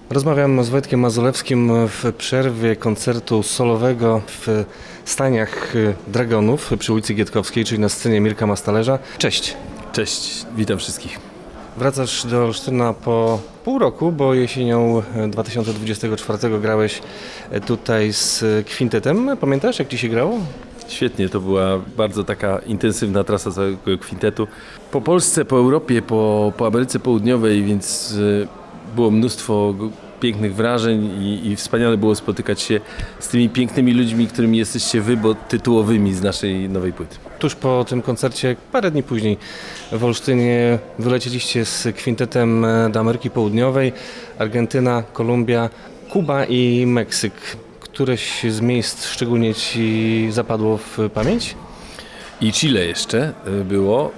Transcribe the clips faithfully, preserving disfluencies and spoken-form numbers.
Rozmawiam z Wojtkiem Mazulewskim w przerwie koncertu solowego w Staniach Dragonów przy ulicy Gietkowskiej, czyli na scenie Mirka Mastalerza. Cześć. Cześć, witam wszystkich. Wracasz do Olsztyna po pół roku, bo jesienią dwa tysiące dwudziestego czwartego grałeś tutaj z kwintetem. Pamiętasz, jak ci się grało? Świetnie, to była bardzo taka intensywna trasa całego kwintetu. Po Polsce, po Europie, po, po Ameryce Południowej, więc było mnóstwo pięknych wrażeń i, i wspaniale było spotykać się z tymi pięknymi ludźmi, którymi jesteście wy, bo tytułowymi z naszej nowej płyty. Tuż po tym koncercie, parę dni później w Olsztynie wylecieliście z kwintetem do Ameryki Południowej, Argentyna, Kolumbia, Kuba i Meksyk. Któreś z miejsc szczególnie ci zapadło w pamięć? I Chile jeszcze było,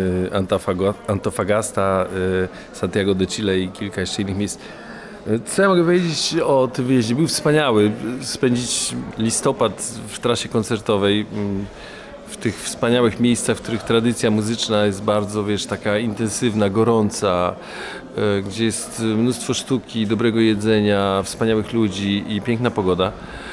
Antofagasta, Santiago de Chile i kilka jeszcze innych miejsc. Co ja mogę powiedzieć o tym wyjeździe? Był wspaniały. Spędzić listopad w trasie koncertowej w tych wspaniałych miejscach, w których tradycja muzyczna jest bardzo, wiesz, taka intensywna, gorąca, gdzie jest mnóstwo sztuki, dobrego jedzenia, wspaniałych ludzi i piękna pogoda.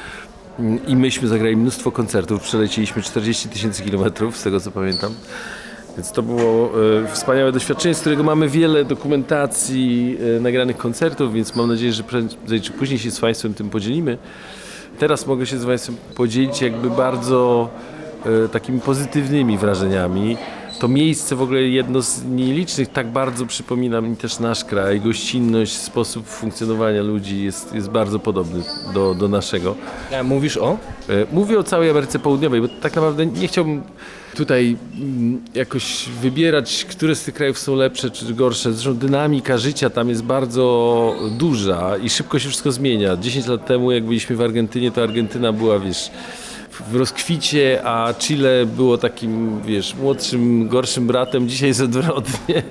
I myśmy zagrali mnóstwo koncertów, przeleciliśmy czterdzieści tysięcy kilometrów, z tego co pamiętam. Więc to było e, wspaniałe doświadczenie, z którego mamy wiele dokumentacji, e, nagranych koncertów, więc mam nadzieję, że prędzej czy później się z Państwem tym podzielimy. Teraz mogę się z Państwem podzielić jakby bardzo e, takimi pozytywnymi wrażeniami. To miejsce w ogóle jedno z nielicznych, tak bardzo przypomina mi też nasz kraj. Gościnność, sposób funkcjonowania ludzi jest, jest bardzo podobny do, do naszego. A mówisz o? Mówię o całej Ameryce Południowej, bo tak naprawdę nie chciałbym tutaj jakoś wybierać, które z tych krajów są lepsze czy gorsze. Zresztą dynamika życia tam jest bardzo duża i szybko się wszystko zmienia. dziesięć lat temu, jak byliśmy w Argentynie, to Argentyna była, wiesz, w rozkwicie, a Chile było takim, wiesz, młodszym, gorszym bratem. Dzisiaj jest odwrotnie.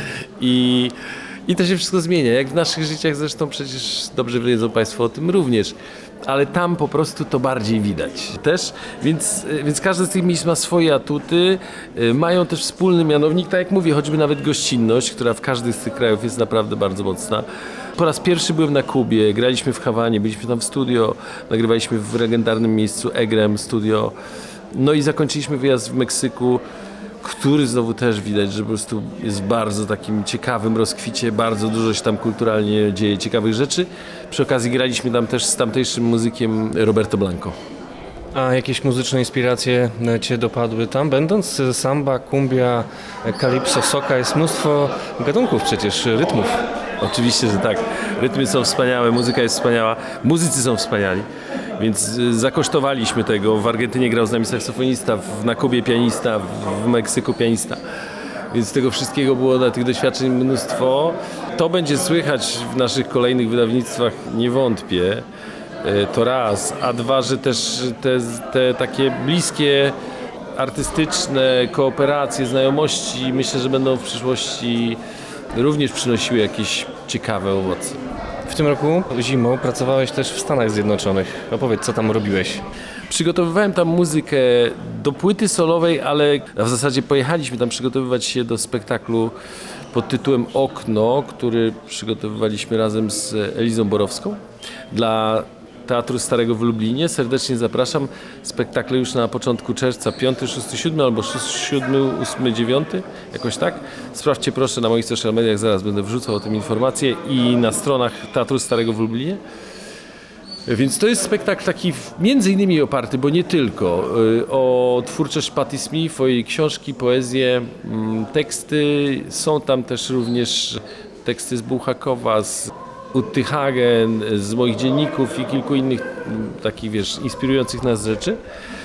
I, I to się wszystko zmienia. Jak w naszych życiach zresztą przecież dobrze wiedzą Państwo o tym również. Ale tam po prostu to bardziej widać też, więc, więc każde z tych miejsc ma swoje atuty, mają też wspólny mianownik, tak jak mówię, choćby nawet gościnność, która w każdym z tych krajów jest naprawdę bardzo mocna. Po raz pierwszy byłem na Kubie, graliśmy w Hawanie, byliśmy tam w studio, nagrywaliśmy w legendarnym miejscu Egrem studio, no i zakończyliśmy wyjazd w Meksyku, który znowu też widać, że po prostu jest w bardzo takim ciekawym rozkwicie, bardzo dużo się tam kulturalnie dzieje ciekawych rzeczy. Przy okazji graliśmy tam też z tamtejszym muzykiem Roberto Blanco. A jakieś muzyczne inspiracje cię dopadły tam będąc? Samba, kumbia, kalipso, soca, jest mnóstwo gatunków przecież, rytmów. Oczywiście, że tak. Rytmy są wspaniałe, muzyka jest wspaniała, muzycy są wspaniali. Więc zakosztowaliśmy tego. W Argentynie grał z nami saksofonista, na Kubie pianista, w Meksyku pianista. Więc tego wszystkiego było na tych doświadczeń mnóstwo. To będzie słychać w naszych kolejnych wydawnictwach, nie wątpię. To raz. A dwa, że też te, te takie bliskie, artystyczne kooperacje, znajomości, myślę, że będą w przyszłości również przynosiły jakieś ciekawe owoce. W tym roku zimą pracowałeś też w Stanach Zjednoczonych. Opowiedz, co tam robiłeś? Przygotowywałem tam muzykę do płyty solowej, ale w zasadzie pojechaliśmy tam przygotowywać się do spektaklu pod tytułem Okno, który przygotowywaliśmy razem z Elizą Borowską dla Teatru Starego w Lublinie. Serdecznie zapraszam. Spektakle już na początku czerwca, piąty, szósty, siódmy albo szósty, siódmy, ósmy, dziewiąty, jakoś tak. Sprawdźcie proszę na moich social mediach, zaraz będę wrzucał o tym informacje i na stronach Teatru Starego w Lublinie. Więc to jest spektakl taki między innymi oparty, bo nie tylko, o twórczość Patti Smith, o jej książki, poezję, teksty. Są tam też również teksty z Bułhakowa, z Utty Hagen, z moich dzienników i kilku innych takich, wiesz, inspirujących nas rzeczy.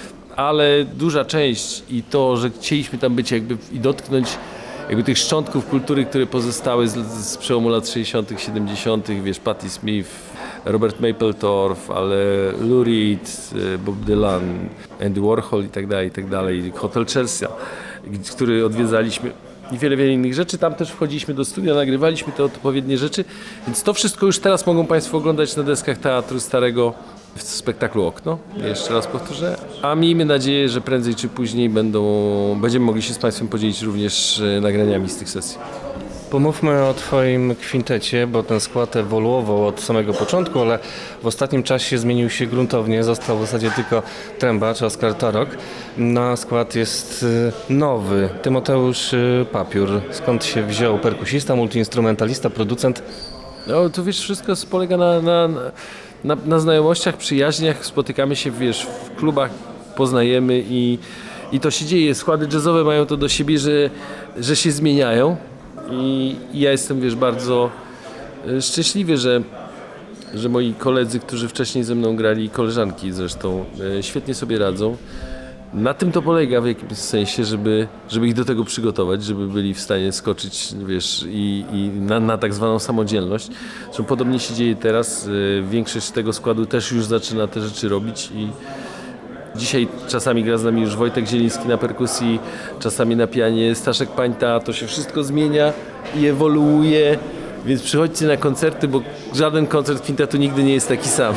Ale duża część i to, że chcieliśmy tam być jakby i dotknąć jakby tych szczątków kultury, które pozostały z, z przełomu lat sześćdziesiątych, siedemdziesiątych, wiesz, Patti Smith, Robert Mapplethorpe, ale Lou Reed, Bob Dylan, Andy Warhol i tak dalej, i tak dalej, Hotel Chelsea, który odwiedzaliśmy i wiele, wiele innych rzeczy. Tam też wchodziliśmy do studia, nagrywaliśmy te odpowiednie rzeczy, więc to wszystko już teraz mogą Państwo oglądać na deskach Teatru Starego w spektaklu Okno, jeszcze raz powtórzę, a miejmy nadzieję, że prędzej czy później będą, będziemy mogli się z Państwem podzielić również nagraniami z tych sesji. Pomówmy o Twoim kwintecie, bo ten skład ewoluował od samego początku, ale w ostatnim czasie zmienił się gruntownie. Został w zasadzie tylko trębacz Oskar Tarok. Na skład jest nowy Tymoteusz Papiór. Skąd się wziął perkusista, multiinstrumentalista, producent? No to wiesz, wszystko polega na, na, na, na znajomościach, przyjaźniach. Spotykamy się, wiesz, w klubach, poznajemy i, i to się dzieje. Składy jazzowe mają to do siebie, że, że się zmieniają. I ja jestem, wiesz, bardzo szczęśliwy, że, że moi koledzy, którzy wcześniej ze mną grali, koleżanki zresztą, świetnie sobie radzą. Na tym to polega w jakimś sensie, żeby, żeby ich do tego przygotować, żeby byli w stanie skoczyć, wiesz, i, i na, na tak zwaną samodzielność. Zresztą podobnie się dzieje teraz. Większość tego składu też już zaczyna te rzeczy robić i dzisiaj czasami gra z nami już Wojtek Zieliński na perkusji, czasami na pianie Staszek Pańta. To się wszystko zmienia i ewoluuje, więc przychodźcie na koncerty, bo żaden koncert kwintetu nigdy nie jest taki sam.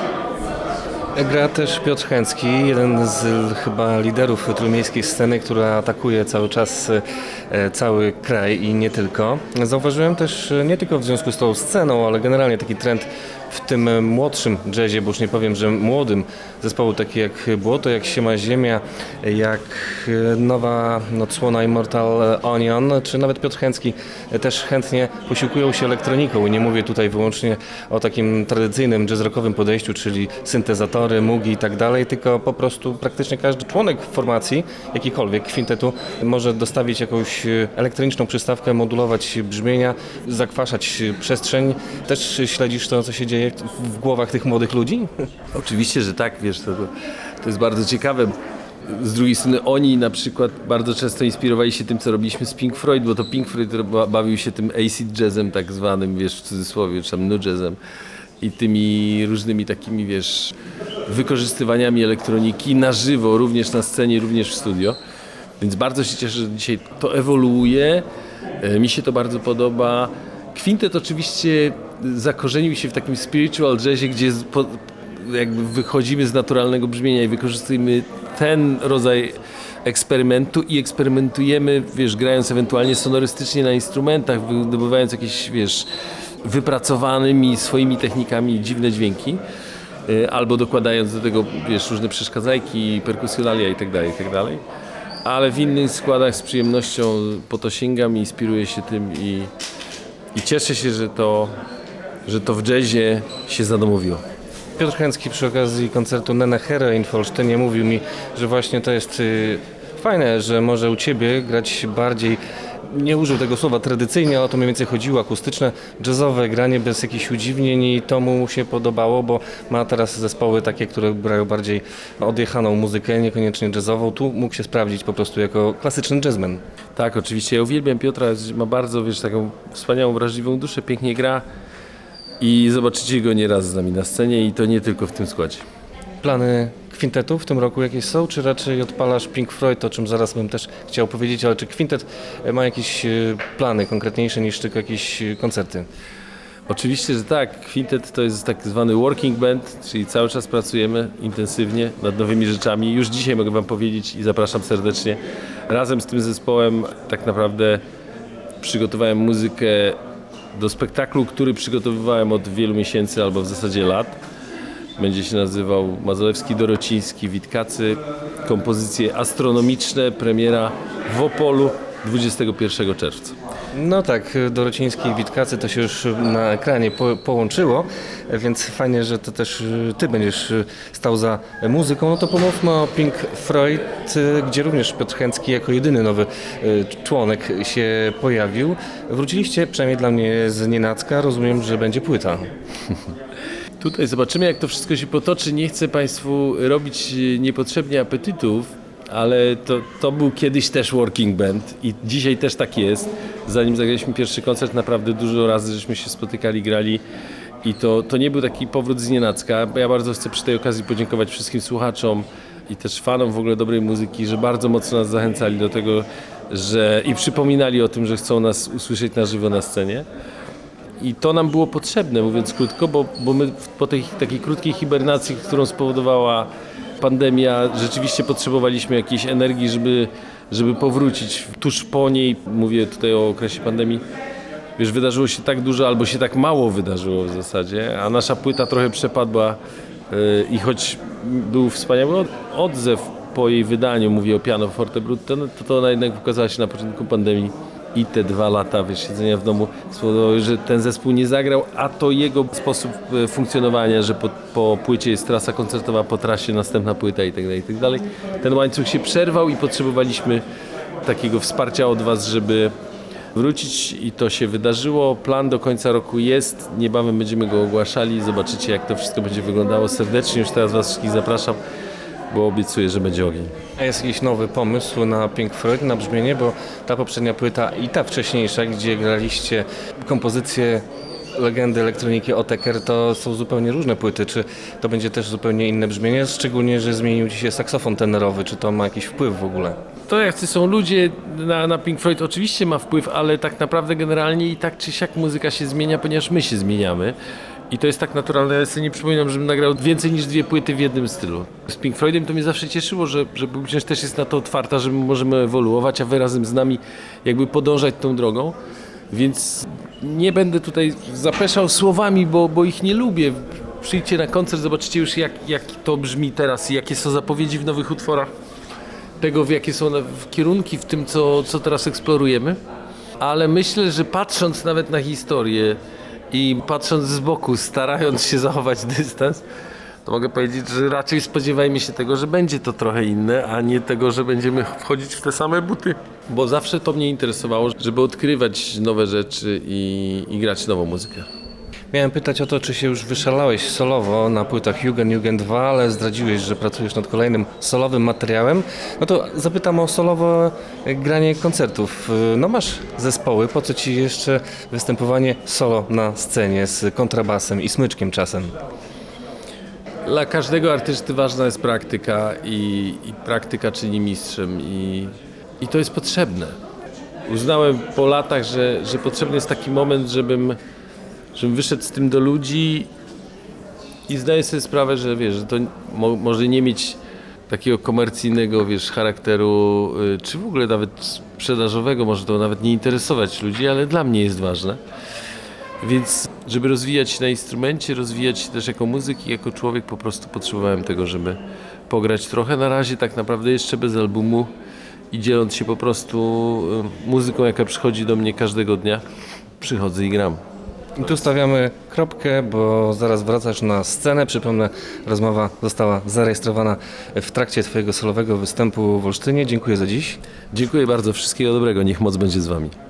Gra też Piotr Chęcki, jeden z chyba liderów trójmiejskiej sceny, która atakuje cały czas cały kraj i nie tylko. Zauważyłem też nie tylko w związku z tą sceną, ale generalnie taki trend w tym młodszym jazzie, bo już nie powiem, że młodym zespołu, takie jak Błoto, jak Siema Ziemia, jak nowa odsłona Immortal Onion, czy nawet Piotr Chęcki też chętnie posiłkują się elektroniką. I nie mówię tutaj wyłącznie o takim tradycyjnym jazz-rockowym podejściu, czyli syntezatory, mugi i tak dalej, tylko po prostu praktycznie każdy członek formacji, jakikolwiek kwintetu, może dostawić jakąś elektroniczną przystawkę, modulować brzmienia, zakwaszać przestrzeń. Też śledzisz to, co się dzieje w głowach tych młodych ludzi? Oczywiście, że tak, wiesz, to, to jest bardzo ciekawe. Z drugiej strony oni na przykład bardzo często inspirowali się tym, co robiliśmy z Pink Floyd, bo to Pink Floyd bawił się tym acid jazzem tak zwanym, wiesz, w cudzysłowie, czy tam nu jazzem i tymi różnymi takimi, wiesz, wykorzystywaniami elektroniki na żywo, również na scenie, również w studio. Więc bardzo się cieszę, że dzisiaj to ewoluuje. Mi się to bardzo podoba. Kwintet oczywiście zakorzenił się w takim spiritual jazzie, gdzie po, jakby wychodzimy z naturalnego brzmienia i wykorzystujemy ten rodzaj eksperymentu i eksperymentujemy, wiesz, grając ewentualnie sonorystycznie na instrumentach, wydobywając jakieś, wiesz, wypracowanymi swoimi technikami dziwne dźwięki, albo dokładając do tego, wiesz, różne przeszkadzajki, perkusjonalia i tak dalej, i tak dalej. Ale w innych składach z przyjemnością po to sięgam i inspiruję się tym i, i cieszę się, że to, że to w jazzie się zadomowiło. Piotr Chęcki przy okazji koncertu Nene Heroin w Olsztynie mówił mi, że właśnie to jest y, fajne, że może u Ciebie grać bardziej, nie użył tego słowa tradycyjnie, ale o to mniej więcej chodziło, akustyczne, jazzowe granie bez jakichś udziwnień i to mu się podobało, bo ma teraz zespoły takie, które grają bardziej odjechaną muzykę, niekoniecznie jazzową. Tu mógł się sprawdzić po prostu jako klasyczny jazzman. Tak, oczywiście. Ja uwielbiam Piotra, ma bardzo, wiesz, taką wspaniałą, wrażliwą duszę, pięknie gra i zobaczycie go nieraz z nami na scenie i to nie tylko w tym składzie. Plany kwintetu w tym roku jakieś są, czy raczej odpalasz Pink Floyd, o czym zaraz bym też chciał powiedzieć, ale czy kwintet ma jakieś plany konkretniejsze niż tylko jakieś koncerty? Oczywiście, że tak. Kwintet to jest tak zwany working band, czyli cały czas pracujemy intensywnie nad nowymi rzeczami. Już dzisiaj mogę Wam powiedzieć i zapraszam serdecznie. Razem z tym zespołem tak naprawdę przygotowałem muzykę do spektaklu, który przygotowywałem od wielu miesięcy albo w zasadzie lat. Będzie się nazywał Mazolewski, Dorociński, Witkacy. Kompozycje astronomiczne, premiera w Opolu dwudziestego pierwszego czerwca. No tak, Dorociński i Witkacy to się już na ekranie po, połączyło, więc fajnie, że to też Ty będziesz stał za muzyką. No to pomówmy o Pink Floyd, gdzie również Piotr Chęcki jako jedyny nowy członek się pojawił. Wróciliście, przynajmniej dla mnie z nienacka, rozumiem, że będzie płyta. Tutaj zobaczymy, jak to wszystko się potoczy. Nie chcę Państwu robić niepotrzebnie apetytów, ale to, to był kiedyś też working band i dzisiaj też tak jest. Zanim zagraliśmy pierwszy koncert, naprawdę dużo razy żeśmy się spotykali, grali i to, to nie był taki powrót z nienacka. Ja bardzo chcę przy tej okazji podziękować wszystkim słuchaczom i też fanom w ogóle dobrej muzyki, że bardzo mocno nas zachęcali do tego, że i przypominali o tym, że chcą nas usłyszeć na żywo na scenie. I to nam było potrzebne, mówiąc krótko, bo, bo my po tej takiej krótkiej hibernacji, którą spowodowała pandemia, rzeczywiście potrzebowaliśmy jakiejś energii, żeby, żeby powrócić tuż po niej, mówię tutaj o okresie pandemii, wiesz, wydarzyło się tak dużo, albo się tak mało wydarzyło w zasadzie, a nasza płyta trochę przepadła yy, i choć był wspaniały od, odzew po jej wydaniu, mówię o Piano Forte Brutto, no to, to ona jednak ukazała się na początku pandemii i te dwa lata, wiesz, siedzenia w domu spowodowały, że ten zespół nie zagrał, a to jego sposób funkcjonowania, że po, po płycie jest trasa koncertowa, po trasie następna płyta i tak dalej, i tak dalej. Ten łańcuch się przerwał i potrzebowaliśmy takiego wsparcia od was, żeby wrócić i to się wydarzyło. Plan do końca roku jest, niebawem będziemy go ogłaszali, zobaczycie jak to wszystko będzie wyglądało. Serdecznie już teraz was wszystkich zapraszam, bo obiecuję, że będzie ogień. A jest jakiś nowy pomysł na Pink Floyd, na brzmienie, bo ta poprzednia płyta i ta wcześniejsza, gdzie graliście kompozycje legendy elektroniki Oteker, to są zupełnie różne płyty. Czy to będzie też zupełnie inne brzmienie? Szczególnie, że zmienił ci się saksofon tenerowy. Czy to ma jakiś wpływ w ogóle? To jacy są ludzie na, na Pink Floyd oczywiście ma wpływ, ale tak naprawdę generalnie i tak czy siak muzyka się zmienia, ponieważ my się zmieniamy. I to jest tak naturalne. Ja sobie nie przypominam, żebym nagrał więcej niż dwie płyty w jednym stylu. Z Pink Floydem to mnie zawsze cieszyło, że, że publiczność też jest na to otwarta, że my możemy ewoluować, a wy razem z nami jakby podążać tą drogą. Więc nie będę tutaj zapeszał słowami, bo, bo ich nie lubię. Przyjdźcie na koncert, zobaczycie już jak, jak to brzmi teraz i jakie są zapowiedzi w nowych utworach. Tego, w jakie są w kierunki w tym, co, co teraz eksplorujemy. Ale myślę, że patrząc nawet na historię i patrząc z boku, starając się zachować dystans, to mogę powiedzieć, że raczej spodziewajmy się tego, że będzie to trochę inne, a nie tego, że będziemy wchodzić w te same buty. Bo zawsze to mnie interesowało, żeby odkrywać nowe rzeczy i, i grać nową muzykę. Miałem pytać o to, czy się już wyszalałeś solowo na płytach Jugend, Jugend dwa, ale zdradziłeś, że pracujesz nad kolejnym solowym materiałem. No to zapytam o solowe granie koncertów. No masz zespoły, po co ci jeszcze występowanie solo na scenie z kontrabasem i smyczkiem czasem? Dla każdego artysty ważna jest praktyka i, i praktyka czyni mistrzem i, i to jest potrzebne. Uznałem po latach, że, że potrzebny jest taki moment, żebym żebym wyszedł z tym do ludzi i zdaję sobie sprawę, że wiesz, że to mo- może nie mieć takiego komercyjnego, wiesz, charakteru, y, czy w ogóle nawet sprzedażowego, może to nawet nie interesować ludzi, ale dla mnie jest ważne. Więc żeby rozwijać się na instrumencie, rozwijać się też jako muzyk i jako człowiek, po prostu potrzebowałem tego, żeby pograć trochę. Na razie tak naprawdę jeszcze bez albumu i dzieląc się po prostu y, muzyką, jaka przychodzi do mnie każdego dnia, przychodzę i gram. I tu stawiamy kropkę, bo zaraz wracasz na scenę. Przypomnę, rozmowa została zarejestrowana w trakcie twojego solowego występu w Olsztynie. Dziękuję za dziś. Dziękuję bardzo, wszystkiego dobrego, niech moc będzie z wami.